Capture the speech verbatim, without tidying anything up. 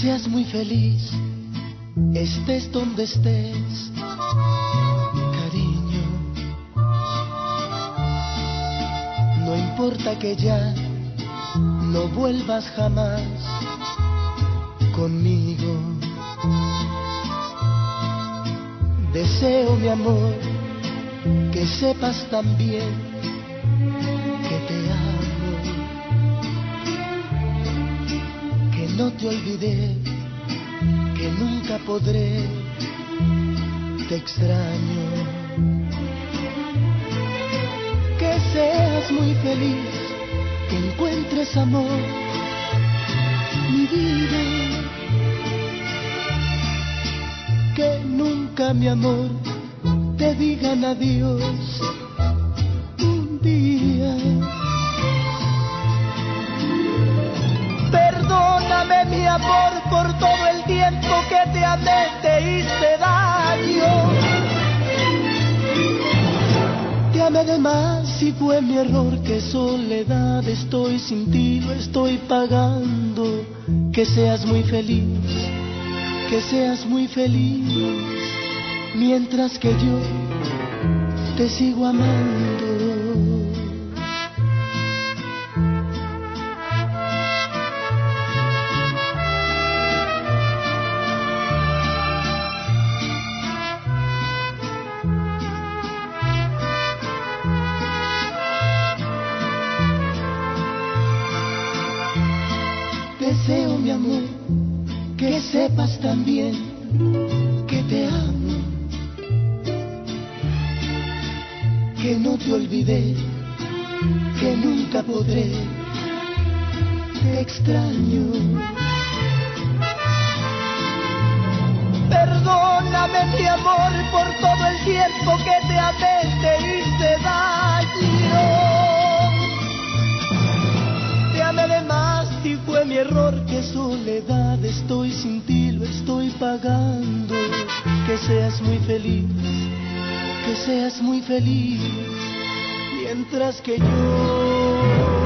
seas muy feliz, estés donde estés, cariño. No importa que ya no vuelvas jamás conmigo. Deseo, mi amor, que sepas también que te amo, que no te olvidé, que nunca podré, te extraño. Que seas muy feliz, que encuentres amor, mi vida. Que nunca, mi amor, te digan adiós un día. Perdóname, mi amor, por todo el tiempo que te amé, te hice daño. Te amé de más y fue mi error, que soledad estoy sin ti, lo estoy pagando. Que seas muy feliz, que seas muy feliz, mientras que yo te sigo amando. Deseo, mi amor, que sepas también que te amo, que no te olvidé, que nunca podré, te extraño. Perdóname, mi amor, por todo el tiempo que te amé, te hice daño. Te amé de más y fue mi error, que soledad estoy sin ti, lo estoy pagando. Que seas muy feliz, que seas muy feliz, mientras que yo